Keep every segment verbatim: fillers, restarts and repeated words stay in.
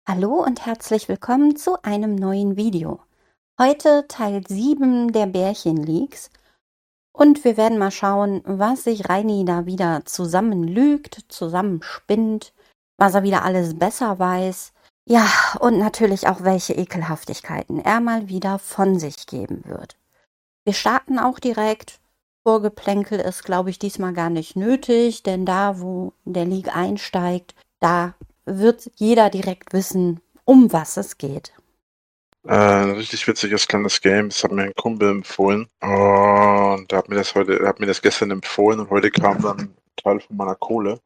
Hallo und herzlich willkommen zu einem neuen Video. Heute Teil sieben der Bärchen-Leaks und wir werden mal schauen, was sich Reini da wieder zusammenlügt, zusammenspinnt, was er wieder alles besser weiß. Ja, und natürlich auch, welche Ekelhaftigkeiten er mal wieder von sich geben wird. Wir starten auch direkt. Vorgeplänkel ist, glaube ich, diesmal gar nicht nötig, denn da, wo der Leak einsteigt, da wird jeder direkt wissen, um was es geht. Äh, ein richtig witziges kleines Game. Das hat mir ein Kumpel empfohlen. Und der hat mir das heute, der hat mir das gestern empfohlen und heute kam dann ein Teil von meiner Kohle.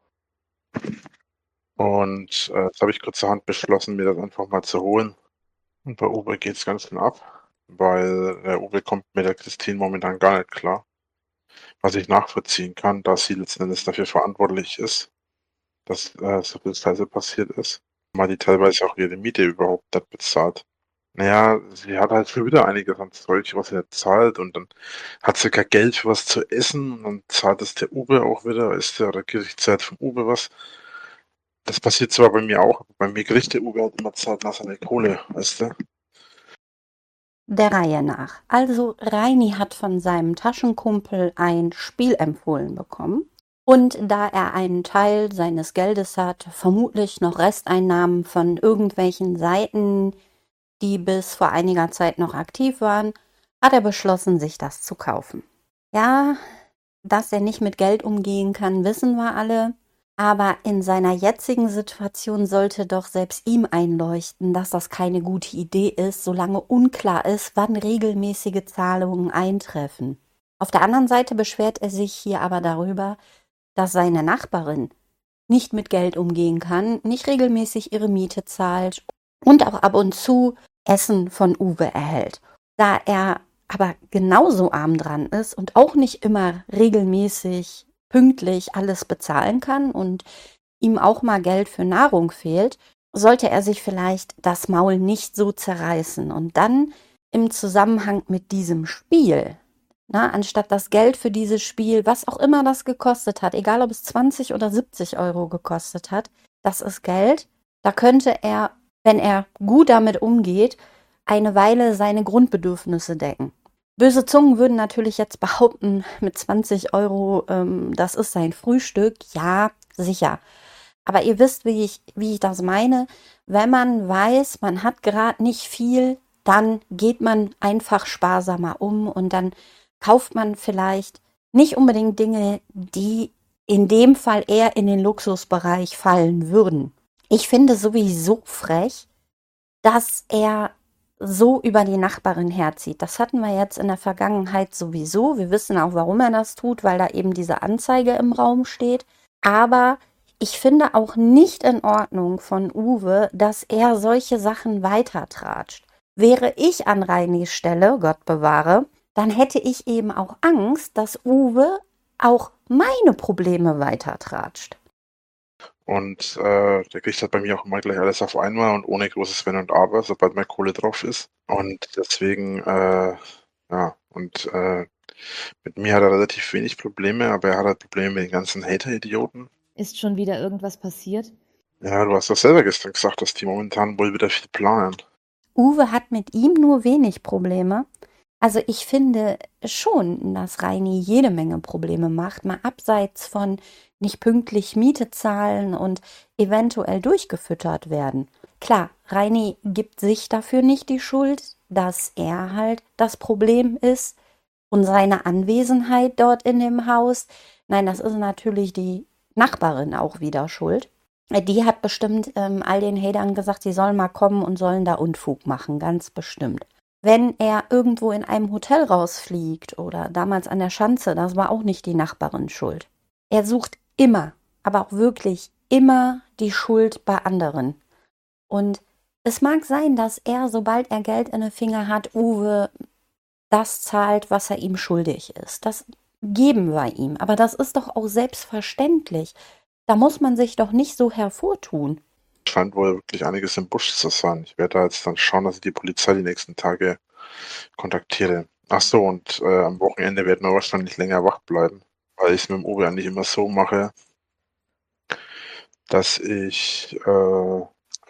Und äh, jetzt habe ich kurzerhand beschlossen, mir das einfach mal zu holen. Und bei Uwe geht es ganz schön ab, weil der Uwe kommt mit der Christine momentan gar nicht klar. Was ich nachvollziehen kann, da sie letzten Endes dafür verantwortlich ist, dass äh, so viel Scheiße passiert ist. Mal die teilweise auch ihre Miete überhaupt nicht bezahlt. Naja, sie hat halt schon wieder einiges an Zeug, was sie nicht zahlt, und dann hat sie kein Geld für was zu essen und dann zahlt es der Uwe auch wieder, ist der oder kriegt zahlt vom Uwe was. Das passiert zwar bei mir auch, aber bei mir kriegt der Uwe halt immer Zeit nach seiner Kohle, weißt du? Der Reihe nach. Also Reini hat von seinem Taschenkumpel ein Spiel empfohlen bekommen. Und da er einen Teil seines Geldes hat, vermutlich noch Resteinnahmen von irgendwelchen Seiten, die bis vor einiger Zeit noch aktiv waren, hat er beschlossen, sich das zu kaufen. Ja, dass er nicht mit Geld umgehen kann, wissen wir alle. Aber in seiner jetzigen Situation sollte doch selbst ihm einleuchten, dass das keine gute Idee ist, solange unklar ist, wann regelmäßige Zahlungen eintreffen. Auf der anderen Seite beschwert er sich hier aber darüber, dass seine Nachbarin nicht mit Geld umgehen kann, nicht regelmäßig ihre Miete zahlt und auch ab und zu Essen von Uwe erhält. Da er aber genauso arm dran ist und auch nicht immer regelmäßig pünktlich alles bezahlen kann und ihm auch mal Geld für Nahrung fehlt, sollte er sich vielleicht das Maul nicht so zerreißen und dann im Zusammenhang mit diesem Spiel, na, anstatt das Geld für dieses Spiel, was auch immer das gekostet hat, egal ob es zwanzig oder siebzig Euro gekostet hat, das ist Geld, da könnte er, wenn er gut damit umgeht, eine Weile seine Grundbedürfnisse decken. Böse Zungen würden natürlich jetzt behaupten, mit zwanzig Euro, ähm, das ist sein Frühstück. Ja, sicher. Aber ihr wisst, wie ich, wie ich das meine. Wenn man weiß, man hat gerade nicht viel, dann geht man einfach sparsamer um und dann kauft man vielleicht nicht unbedingt Dinge, die in dem Fall eher in den Luxusbereich fallen würden. Ich finde sowieso frech, dass er so über die Nachbarin herzieht. Das hatten wir jetzt in der Vergangenheit sowieso. Wir wissen auch, warum er das tut, weil da eben diese Anzeige im Raum steht. Aber ich finde auch nicht in Ordnung von Uwe, dass er solche Sachen weitertratscht. Wäre ich an Reinis Stelle, Gott bewahre, dann hätte ich eben auch Angst, dass Uwe auch meine Probleme weitertratscht. Und äh, der kriegt halt bei mir auch immer gleich alles auf einmal und ohne großes Wenn und Aber, sobald meine Kohle drauf ist. Und deswegen, äh, ja, und äh, mit mir hat er relativ wenig Probleme, aber er hat halt Probleme mit den ganzen Hater-Idioten. Ist schon wieder irgendwas passiert? Ja, du hast doch selber gestern gesagt, dass die momentan wohl wieder viel planen. Uwe hat mit ihm nur wenig Probleme. Also ich finde schon, dass Reini jede Menge Probleme macht, mal abseits von nicht pünktlich Miete zahlen und eventuell durchgefüttert werden. Klar, Reini gibt sich dafür nicht die Schuld, dass er halt das Problem ist und seine Anwesenheit dort in dem Haus. Nein, das ist natürlich die Nachbarin auch wieder schuld. Die hat bestimmt ähm, all den Hatern gesagt, sie sollen mal kommen und sollen da Unfug machen, ganz bestimmt. Wenn er irgendwo in einem Hotel rausfliegt oder damals an der Schanze, das war auch nicht die Nachbarin schuld. Er sucht immer, aber auch wirklich immer die Schuld bei anderen. Und es mag sein, dass er, sobald er Geld in den Finger hat, Uwe das zahlt, was er ihm schuldig ist. Das geben wir ihm. Aber das ist doch auch selbstverständlich. Da muss man sich doch nicht so hervortun. Scheint wohl wirklich einiges im Busch zu sein. Ich werde da jetzt dann schauen, dass ich die Polizei die nächsten Tage kontaktiere. Ach so, und äh, am Wochenende werden wir wahrscheinlich länger wach bleiben, weil ich es mit dem Uwe eigentlich immer so mache, dass ich äh,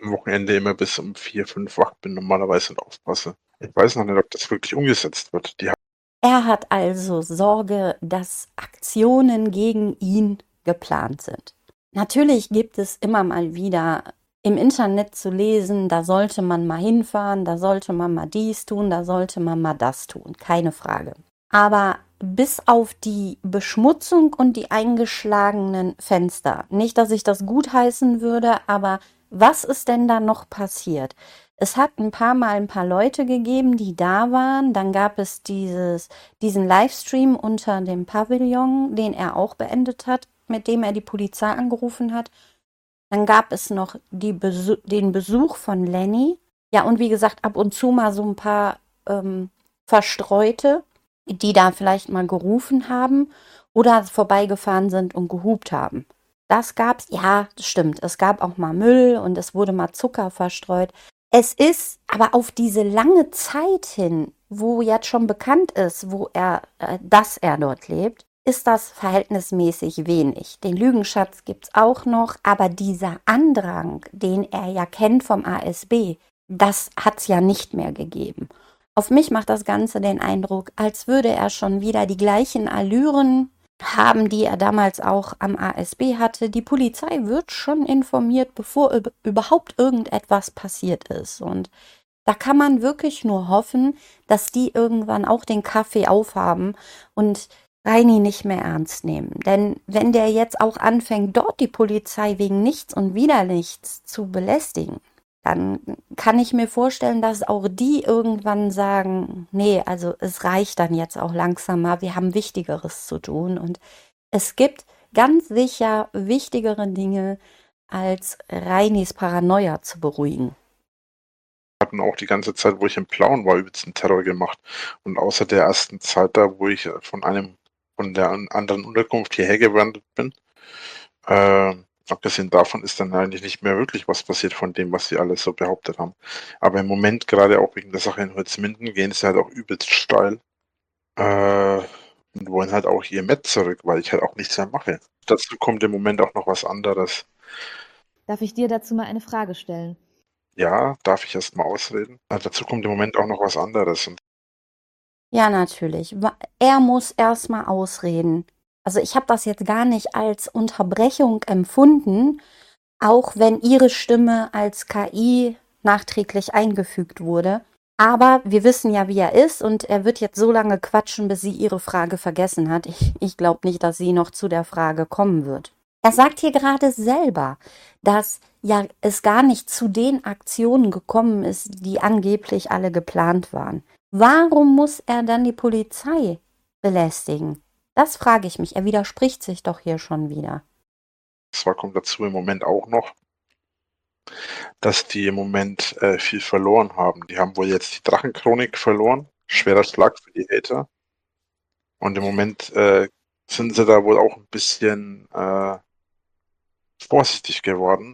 am Wochenende immer bis um vier, fünf wach bin normalerweise und aufpasse. Ich weiß noch nicht, ob das wirklich umgesetzt wird. Die Er hat also Sorge, dass Aktionen gegen ihn geplant sind. Natürlich gibt es immer mal wieder im Internet zu lesen, da sollte man mal hinfahren, da sollte man mal dies tun, da sollte man mal das tun, keine Frage. Aber bis auf die Beschmutzung und die eingeschlagenen Fenster, nicht, dass ich das gutheißen würde, aber was ist denn da noch passiert? Es hat ein paar Mal ein paar Leute gegeben, die da waren. Dann gab es dieses, diesen Livestream unter dem Pavillon, den er auch beendet hat, mit dem er die Polizei angerufen hat. Dann gab es noch die Besu- den Besuch von Lenny. Ja, und wie gesagt, ab und zu mal so ein paar ähm, Verstreute, die da vielleicht mal gerufen haben oder vorbeigefahren sind und gehupt haben. Das gab's, ja, das stimmt. Es gab auch mal Müll und es wurde mal Zucker verstreut. Es ist aber auf diese lange Zeit hin, wo jetzt schon bekannt ist, wo er, äh, dass er dort lebt, ist das verhältnismäßig wenig. Den Lügenschatz gibt's auch noch, aber dieser Andrang, den er ja kennt vom A S B, das hat's ja nicht mehr gegeben. Auf mich macht das Ganze den Eindruck, als würde er schon wieder die gleichen Allüren haben, die er damals auch am A S B hatte. Die Polizei wird schon informiert, bevor üb- überhaupt irgendetwas passiert ist. Und da kann man wirklich nur hoffen, dass die irgendwann auch den Kaffee aufhaben und Reini nicht mehr ernst nehmen. Denn wenn der jetzt auch anfängt, dort die Polizei wegen nichts und wieder nichts zu belästigen, dann kann ich mir vorstellen, dass auch die irgendwann sagen, nee, also es reicht dann jetzt auch langsam mal, wir haben Wichtigeres zu tun. Und es gibt ganz sicher wichtigere Dinge, als Reinis Paranoia zu beruhigen. hatten auch die ganze Zeit, wo ich im Plauen war, übelst einen Terror gemacht. Und außer der ersten Zeit da, wo ich von einem, von der anderen Unterkunft hierher gewandert bin, äh, abgesehen davon ist dann eigentlich nicht mehr wirklich was passiert von dem, was sie alles so behauptet haben. Aber im Moment, gerade auch wegen der Sache in Holzminden, gehen sie halt auch übelst steil. Äh, und wollen halt auch ihr Met zurück, weil ich halt auch nichts mehr mache. Dazu kommt im Moment auch noch was anderes. Darf ich dir dazu mal eine Frage stellen? Ja, darf ich erst mal ausreden? Äh, dazu kommt im Moment auch noch was anderes. Und Ja, natürlich. Wa- Er muss erstmal ausreden. Also ich habe das jetzt gar nicht als Unterbrechung empfunden, auch wenn Ihre Stimme als K I nachträglich eingefügt wurde. Aber wir wissen ja, wie er ist und er wird jetzt so lange quatschen, bis sie ihre Frage vergessen hat. Ich, ich glaube nicht, dass sie noch zu der Frage kommen wird. Er sagt hier gerade selber, dass ja es gar nicht zu den Aktionen gekommen ist, die angeblich alle geplant waren. Warum muss er dann die Polizei belästigen? Das frage ich mich. Er widerspricht sich doch hier schon wieder. zwar kommt dazu im Moment auch noch, dass die im Moment äh, viel verloren haben. Die haben wohl jetzt die Drachenchronik verloren. Schwerer Schlag für die Hater. Und im Moment äh, sind sie da wohl auch ein bisschen äh, vorsichtig geworden,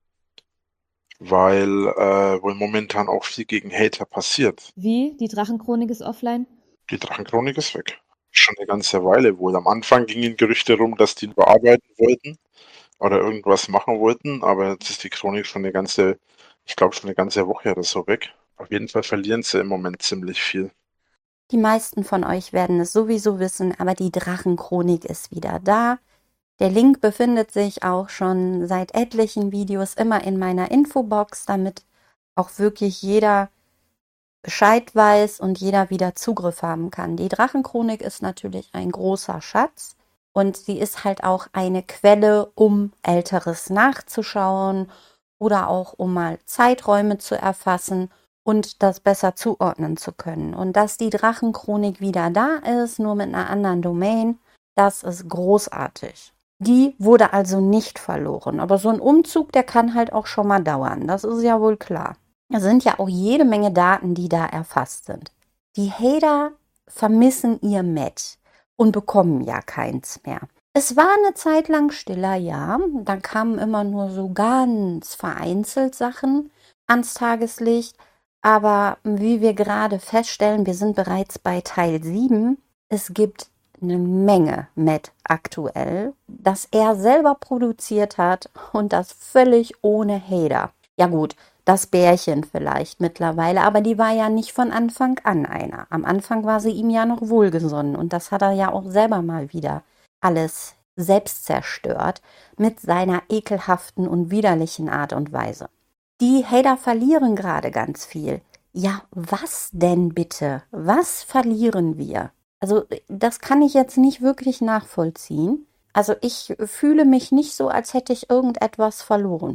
weil äh, wohl momentan auch viel gegen Hater passiert. Wie? Die Drachenchronik ist offline? Die Drachenchronik ist weg. Schon eine ganze Weile wohl. Am Anfang gingen Gerüchte rum, dass die bearbeiten wollten oder irgendwas machen wollten, aber jetzt ist die Chronik schon eine ganze, ich glaube schon eine ganze Woche oder so weg. Auf jeden Fall verlieren sie im Moment ziemlich viel. Die meisten von euch werden es sowieso wissen, aber die Drachenchronik ist wieder da. Der Link befindet sich auch schon seit etlichen Videos immer in meiner Infobox, damit auch wirklich jeder Bescheid weiß und jeder wieder Zugriff haben kann. Die Drachenchronik ist natürlich ein großer Schatz und sie ist halt auch eine Quelle, um Älteres nachzuschauen oder auch um mal Zeiträume zu erfassen und das besser zuordnen zu können. Und dass die Drachenchronik wieder da ist, nur mit einer anderen Domain, das ist großartig. Die wurde also nicht verloren. Aber so ein Umzug, der kann halt auch schon mal dauern. Das ist ja wohl klar. Es sind ja auch jede Menge Daten, die da erfasst sind. Die Hater vermissen ihr Met und bekommen ja keins mehr. Es war eine Zeit lang stiller, ja. Dann kamen immer nur so ganz vereinzelt Sachen ans Tageslicht. Aber wie wir gerade feststellen, wir sind bereits bei Teil sieben. Es gibt eine Menge Met aktuell, das er selber produziert hat und das völlig ohne Hater. Ja gut, das Bärchen vielleicht mittlerweile, aber die war ja nicht von Anfang an einer. Am Anfang war sie ihm ja noch wohlgesonnen und das hat er ja auch selber mal wieder alles selbst zerstört mit seiner ekelhaften und widerlichen Art und Weise. Die Hader verlieren gerade ganz viel. Ja, was denn bitte? Was verlieren wir? Also das kann ich jetzt nicht wirklich nachvollziehen. Also ich fühle mich nicht so, als hätte ich irgendetwas verloren.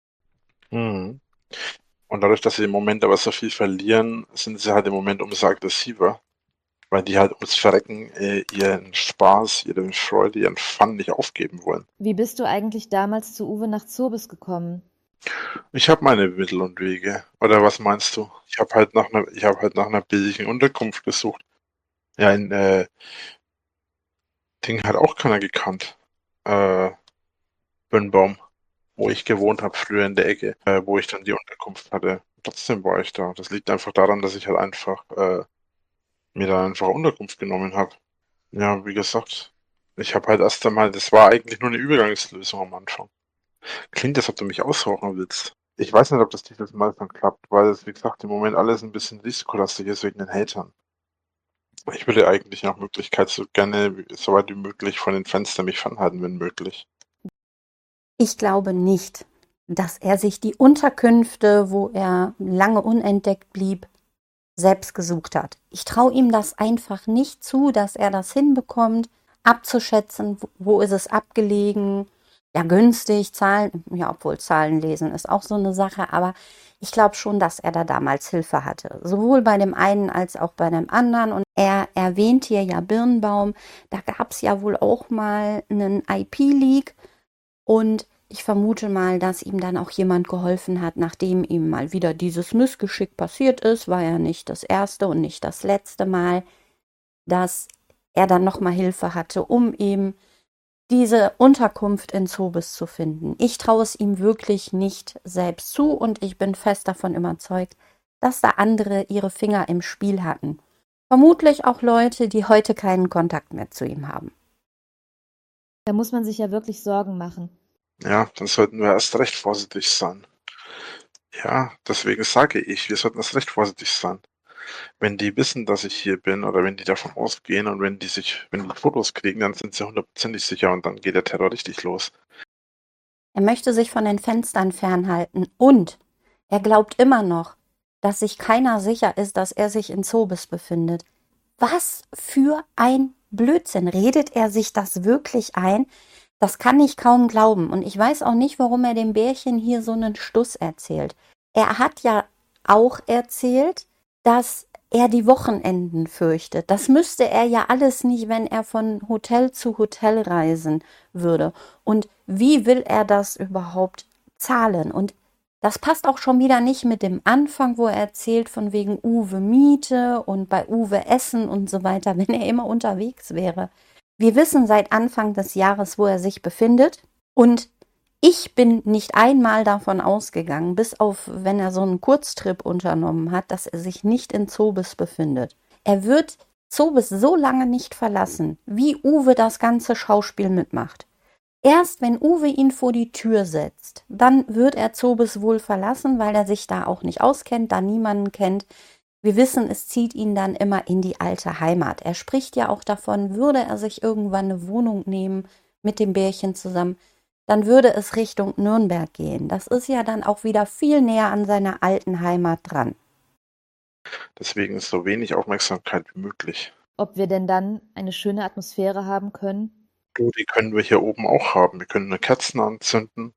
Mhm. Und dadurch, dass sie im Moment aber so viel verlieren, sind sie halt im Moment umso aggressiver. Weil die halt ums Verrecken äh, ihren Spaß, ihre Freude, ihren Fun nicht aufgeben wollen. Wie bist du eigentlich damals zu Uwe nach Zurbis gekommen? Ich habe meine Mittel und Wege. Oder was meinst du? Ich habe halt nach einer, ich habe halt nach einer billigen Unterkunft gesucht. Ja, in äh, Ding hat auch keiner gekannt. Äh, Birnbaum, wo ich gewohnt habe, früher in der Ecke, äh, wo ich dann die Unterkunft hatte. Trotzdem war ich da. Das liegt einfach daran, dass ich halt einfach äh, mir da einfach Unterkunft genommen habe. Ja, wie gesagt, ich habe halt erst einmal, das war eigentlich nur eine Übergangslösung am Anfang. Klingt, als ob du mich aushauchen willst. Ich weiß nicht, ob das dieses Mal dann klappt, weil es, wie gesagt, im Moment alles ein bisschen risikolastig ist wegen den Hatern. Ich würde eigentlich nach Möglichkeit so gerne, so weit wie möglich von den Fenstern mich fernhalten, wenn möglich. Ich glaube nicht, dass er sich die Unterkünfte, wo er lange unentdeckt blieb, selbst gesucht hat. Ich traue ihm das einfach nicht zu, dass er das hinbekommt, abzuschätzen, wo ist es abgelegen, ja günstig, Zahlen, ja obwohl Zahlen lesen ist auch so eine Sache, aber ich glaube schon, dass er da damals Hilfe hatte, sowohl bei dem einen als auch bei dem anderen. Und er erwähnt hier ja Birnbaum, da gab es ja wohl auch mal einen I P-Leak und ich vermute mal, dass ihm dann auch jemand geholfen hat, nachdem ihm mal wieder dieses Missgeschick passiert ist, war ja nicht das erste und nicht das letzte Mal, dass er dann nochmal Hilfe hatte, um eben diese Unterkunft in Zurbis zu finden. Ich traue es ihm wirklich nicht selbst zu und ich bin fest davon überzeugt, dass da andere ihre Finger im Spiel hatten. Vermutlich auch Leute, die heute keinen Kontakt mehr zu ihm haben. Da muss man sich ja wirklich Sorgen machen. Ja, dann sollten wir erst recht vorsichtig sein. Ja, deswegen sage ich, wir sollten erst recht vorsichtig sein. Wenn die wissen, dass ich hier bin oder wenn die davon ausgehen und wenn die sich, wenn die Fotos kriegen, dann sind sie hundertprozentig sicher und dann geht der Terror richtig los. Er möchte sich von den Fenstern fernhalten und er glaubt immer noch, dass sich keiner sicher ist, dass er sich in Zurbis befindet. Was für ein Blödsinn. Redet er sich das wirklich ein? Das kann ich kaum glauben. Und ich weiß auch nicht, warum er dem Bärchen hier so einen Stuss erzählt. Er hat ja auch erzählt, dass er die Wochenenden fürchtet. Das müsste er ja alles nicht, wenn er von Hotel zu Hotel reisen würde. Und wie will er das überhaupt zahlen? Und das passt auch schon wieder nicht mit dem Anfang, wo er erzählt von wegen Uwe Miete und bei Uwe Essen und so weiter, wenn er immer unterwegs wäre. Wir wissen seit Anfang des Jahres, wo er sich befindet und ich bin nicht einmal davon ausgegangen, bis auf, wenn er so einen Kurztrip unternommen hat, dass er sich nicht in Zurbis befindet. Er wird Zurbis so lange nicht verlassen, wie Uwe das ganze Schauspiel mitmacht. Erst wenn Uwe ihn vor die Tür setzt, dann wird er Zurbis wohl verlassen, weil er sich da auch nicht auskennt, da niemanden kennt. Wir wissen, es zieht ihn dann immer in die alte Heimat. Er spricht ja auch davon, würde er sich irgendwann eine Wohnung nehmen mit dem Bärchen zusammen, dann würde es Richtung Nürnberg gehen. Das ist ja dann auch wieder viel näher an seiner alten Heimat dran. Deswegen ist so wenig Aufmerksamkeit wie möglich. Ob wir denn dann eine schöne Atmosphäre haben können? Du, die können wir hier oben auch haben. Wir können eine Kerzen anzünden.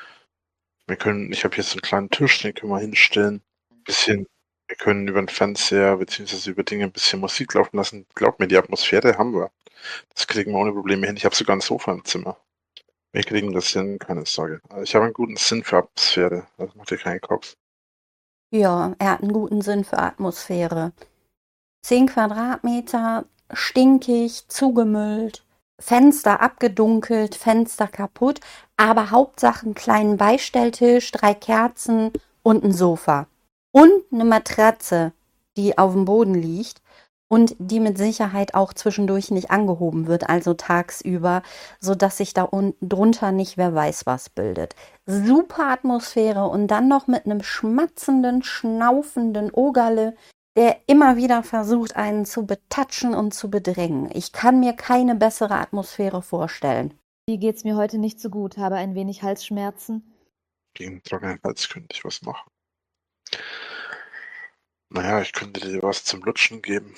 Wir können, ich habe hier so einen kleinen Tisch, den können wir hinstellen. Ein bisschen, wir können über den Fernseher bzw. über Dinge ein bisschen Musik laufen lassen. Glaub mir, die Atmosphäre haben wir. Das kriegen wir ohne Probleme hin. Ich habe sogar ein Sofa im Zimmer. Wir kriegen das hin, keine Sorge. Also ich habe einen guten Sinn für Atmosphäre. Das macht dir keinen Kopf. Ja, er hat einen guten Sinn für Atmosphäre. Zehn Quadratmeter, stinkig, zugemüllt, Fenster abgedunkelt, Fenster kaputt, aber Hauptsache einen kleinen Beistelltisch, drei Kerzen und ein Sofa. Und eine Matratze, die auf dem Boden liegt. und die mit Sicherheit auch zwischendurch nicht angehoben wird, also tagsüber, sodass sich da unten drunter nicht wer weiß was bildet. Super Atmosphäre und dann noch mit einem schmatzenden, schnaufenden Ogerle, der immer wieder versucht, einen zu betatschen und zu bedrängen. Ich kann mir keine bessere Atmosphäre vorstellen. Wie geht's mir heute nicht so gut, habe ein wenig Halsschmerzen. Gegen trockenen Hals könnte ich was machen. Naja, ich könnte dir was zum Lutschen geben.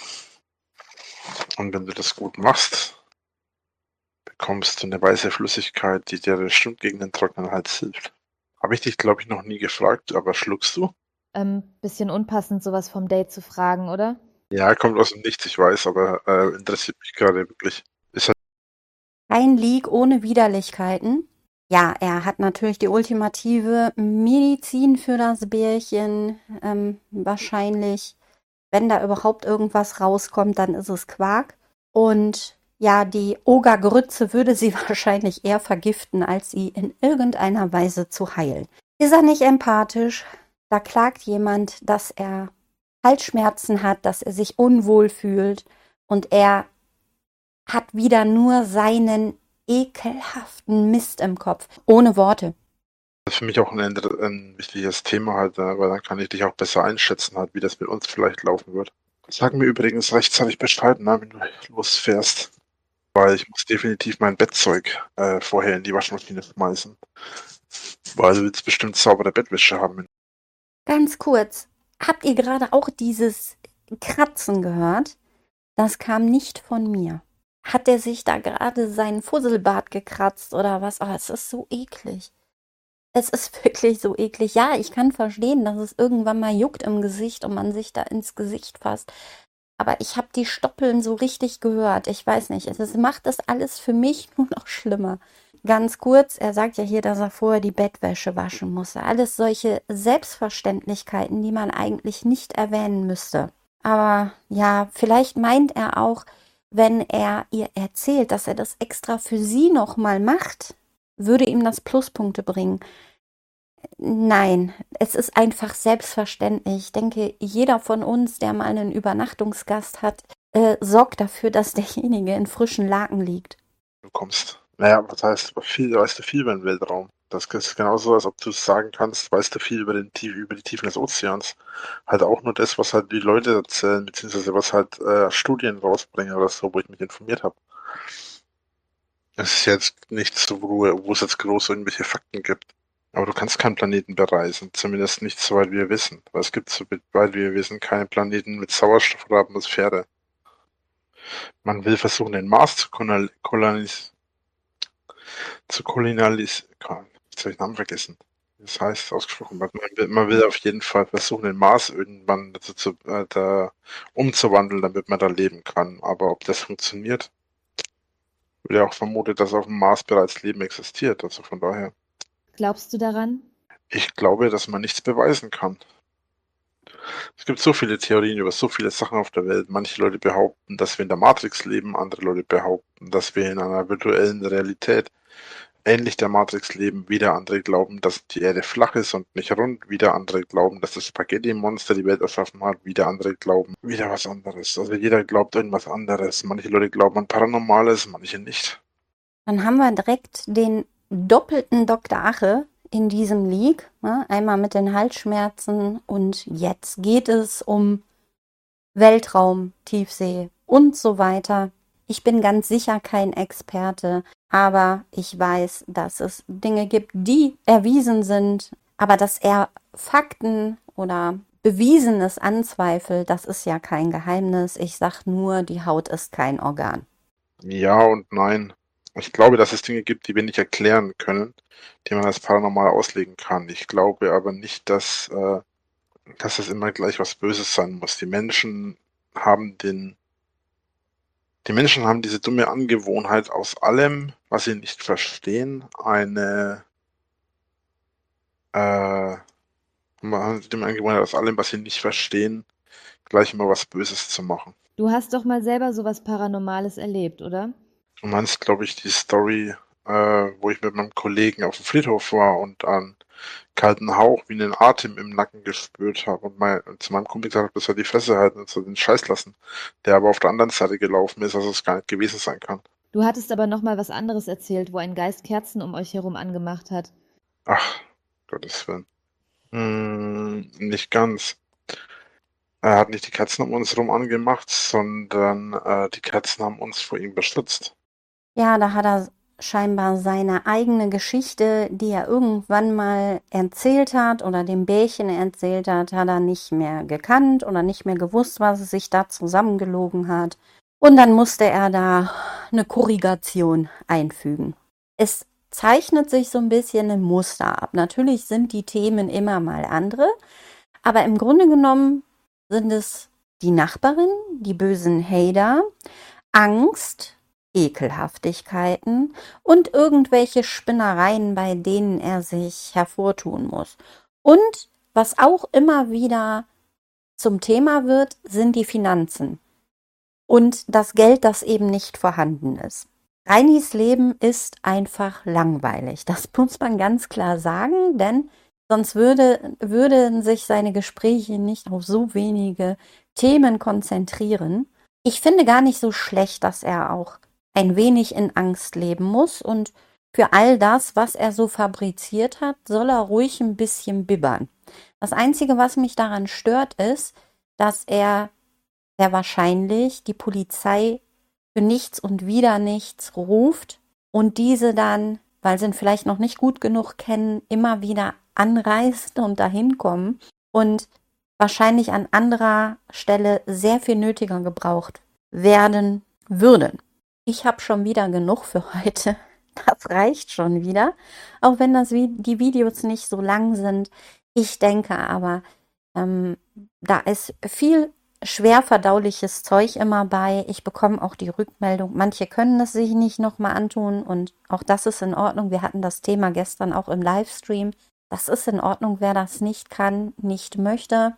Und wenn du das gut machst, bekommst du eine weiße Flüssigkeit, die dir bestimmt gegen den trockenen Hals hilft. Habe ich dich, glaube ich, noch nie gefragt, aber schluckst du? Ähm, bisschen unpassend, sowas vom Date zu fragen, oder? Ja, kommt aus dem Nichts, ich weiß, aber äh, interessiert mich gerade wirklich. Ist Ein Leak ohne Widerlichkeiten. Ja, er hat natürlich die ultimative Medizin für das Bärchen. Ähm, wahrscheinlich, wenn da überhaupt irgendwas rauskommt, dann ist es Quark. Und ja, die Ogergrütze würde sie wahrscheinlich eher vergiften, als sie in irgendeiner Weise zu heilen. Ist er nicht empathisch? Da klagt jemand, dass er Halsschmerzen hat, dass er sich unwohl fühlt und er hat wieder nur seinen ekelhaften Mist im Kopf. Ohne Worte. das für mich auch ein, inter- ein wichtiges Thema halt, äh, weil dann kann ich dich auch besser einschätzen, halt, wie das mit uns vielleicht laufen wird. Sag mir übrigens rechtzeitig Bescheid, ne, wenn du losfährst. Weil ich muss definitiv mein Bettzeug äh, vorher in die Waschmaschine schmeißen. Weil du willst bestimmt saubere Bettwäsche haben. Ganz kurz, habt ihr gerade auch dieses Kratzen gehört? Das kam nicht von mir. Hat er sich da gerade seinen Fusselbart gekratzt oder was? Oh, es ist so eklig. Es ist wirklich so eklig. Ja, ich kann verstehen, dass es irgendwann mal juckt im Gesicht und man sich da ins Gesicht fasst. Aber ich habe die Stoppeln so richtig gehört. Ich weiß nicht, es macht das alles für mich nur noch schlimmer. Ganz kurz, er sagt ja hier, dass er vorher die Bettwäsche waschen muss. Alles solche Selbstverständlichkeiten, die man eigentlich nicht erwähnen müsste. Aber ja, vielleicht meint er auch, wenn er ihr erzählt, dass er das extra für sie nochmal macht, würde ihm das Pluspunkte bringen. Nein, es ist einfach selbstverständlich. Ich denke, jeder von uns, der mal einen Übernachtungsgast hat, äh, sorgt dafür, dass derjenige in frischen Laken liegt. Du kommst. Naja, was heißt, viel, weißt du viel über den Weltraum? Das ist genauso, als ob du sagen kannst, weißt du viel über, den, über die Tiefen des Ozeans. Halt auch nur das, was halt die Leute erzählen, beziehungsweise was halt äh, Studien rausbringen oder so, wo ich mich informiert habe. Es ist jetzt nichts, so, wo, wo es jetzt groß irgendwelche Fakten gibt. Aber du kannst keinen Planeten bereisen, zumindest nicht soweit wir wissen. Weil es gibt, soweit wir wissen, keine Planeten mit Sauerstoff oder Atmosphäre. Man will versuchen, den Mars zu kolonisieren. Zu kolonialis... Jetzt habe ich den Namen vergessen. Das heißt ausgesprochen, man will, man will auf jeden Fall versuchen, den Mars irgendwann dazu zu, äh, da umzuwandeln, damit man da leben kann. Aber ob das funktioniert, wird ja auch vermutet, dass auf dem Mars bereits Leben existiert. Also von daher. Glaubst du daran? Ich glaube, dass man nichts beweisen kann. Es gibt so viele Theorien über so viele Sachen auf der Welt. Manche Leute behaupten, dass wir in der Matrix leben, andere Leute behaupten, dass wir in einer virtuellen Realität ähnlich der Matrix leben. Wieder andere glauben, dass die Erde flach ist und nicht rund. Wieder andere glauben, dass das Spaghetti-Monster die Welt erschaffen hat. Wieder andere glauben wieder was anderes. Also jeder glaubt irgendwas anderes. Manche Leute glauben an Paranormales, manche nicht. Dann haben wir direkt den doppelten Doktor Ache in diesem Leak. Ne? Einmal mit den Halsschmerzen und jetzt geht es um Weltraum, Tiefsee und so weiter. Ich bin ganz sicher kein Experte, aber ich weiß, dass es Dinge gibt, die erwiesen sind, aber dass er Fakten oder Bewiesenes anzweifelt, das ist ja kein Geheimnis. Ich sag nur, die Haut ist kein Organ. Ja und nein. Ich glaube, dass es Dinge gibt, die wir nicht erklären können, die man als paranormal auslegen kann. Ich glaube aber nicht, dass, äh, dass es immer gleich was Böses sein muss. Die Menschen haben den Die Menschen haben diese dumme Angewohnheit, aus allem, was sie nicht verstehen, eine äh, man hat die dumme Angewohnheit, aus allem, was sie nicht verstehen, gleich immer was Böses zu machen. Du hast doch mal selber sowas Paranormales erlebt, oder? Du meinst, glaube ich, die Story äh, wo ich mit meinem Kollegen auf dem Friedhof war und einen kalten Hauch wie einen Atem im Nacken gespürt habe und mein, zu meinem Kumpel gesagt habe, dass er die Fresse halten und so den Scheiß lassen, der aber auf der anderen Seite gelaufen ist, also es gar nicht gewesen sein kann. Du hattest aber noch mal was anderes erzählt, wo ein Geist Kerzen um euch herum angemacht hat. Ach, Gottes Willen. Hm, nicht ganz. Er hat nicht die Kerzen um uns herum angemacht, sondern äh, die Kerzen haben uns vor ihm beschützt. Ja, da hat er scheinbar seine eigene Geschichte, die er irgendwann mal erzählt hat oder dem Bärchen erzählt hat, hat er nicht mehr gekannt oder nicht mehr gewusst, was es sich da zusammengelogen hat. Und dann musste er da eine Korrigation einfügen. Es zeichnet sich so ein bisschen ein Muster ab. Natürlich sind die Themen immer mal andere, aber im Grunde genommen sind es die Nachbarin, die bösen Hater, Angst, Ekelhaftigkeiten und irgendwelche Spinnereien, bei denen er sich hervortun muss. Und was auch immer wieder zum Thema wird, sind die Finanzen und das Geld, das eben nicht vorhanden ist. Reinis Leben ist einfach langweilig. Das muss man ganz klar sagen, denn sonst würde, würden sich seine Gespräche nicht auf so wenige Themen konzentrieren. Ich finde gar nicht so schlecht, dass er auch ein wenig in Angst leben muss und für all das, was er so fabriziert hat, soll er ruhig ein bisschen bibbern. Das Einzige, was mich daran stört, ist, dass er sehr wahrscheinlich die Polizei für nichts und wieder nichts ruft und diese dann, weil sie ihn vielleicht noch nicht gut genug kennen, immer wieder anreisen und dahin kommen und wahrscheinlich an anderer Stelle sehr viel nötiger gebraucht werden würden. Ich habe schon wieder genug für heute. Das reicht schon wieder. Auch wenn das, die Videos nicht so lang sind. Ich denke aber, ähm, da ist viel schwer verdauliches Zeug immer bei. Ich bekomme auch die Rückmeldung, manche können es sich nicht nochmal antun und auch das ist in Ordnung. Wir hatten das Thema gestern auch im Livestream. Das ist in Ordnung, wer das nicht kann, nicht möchte.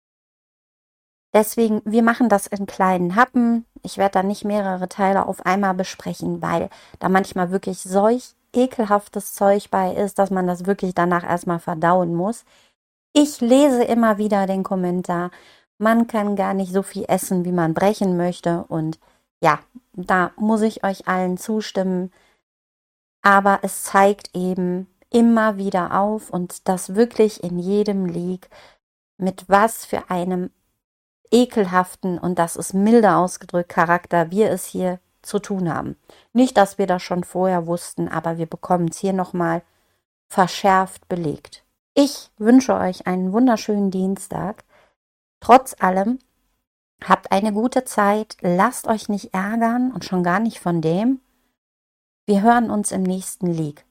Deswegen, wir machen das in kleinen Happen. Ich werde da nicht mehrere Teile auf einmal besprechen, weil da manchmal wirklich solch ekelhaftes Zeug bei ist, dass man das wirklich danach erstmal verdauen muss. Ich lese immer wieder den Kommentar, man kann gar nicht so viel essen, wie man brechen möchte. Und ja, da muss ich euch allen zustimmen. Aber es zeigt eben immer wieder auf und das wirklich in jedem Leak, mit was für einem ekelhaften, und das ist milder ausgedrückt, Charakter wir es hier zu tun haben. Nicht, dass wir das schon vorher wussten, aber wir bekommen es hier nochmal verschärft belegt. Ich wünsche euch einen wunderschönen Dienstag. Trotz allem, habt eine gute Zeit, lasst euch nicht ärgern und schon gar nicht von dem. Wir hören uns im nächsten Leak.